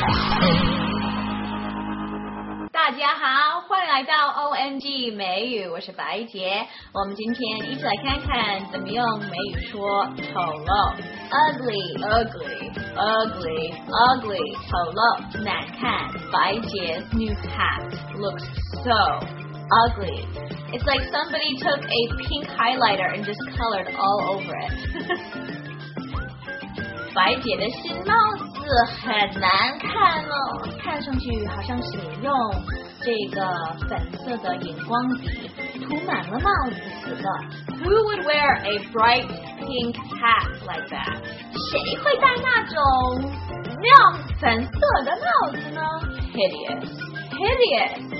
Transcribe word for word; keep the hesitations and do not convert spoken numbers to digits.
大家好，欢迎来到 O M G 美语，我是白洁。我们今天一起来看看怎么用美语说丑陋 ugly ugly ugly ugly 丑陋难看。白洁 new hat looks so ugly. It's like somebody took a pink highlighter and just colored all over it. 白洁的新帽子很难看哦，看上去好像是用这个粉色的荧光笔涂满了帽子似的。Who would wear a bright pink hat like that? 谁会戴那种亮粉色的帽子呢？ Hideous, hideous.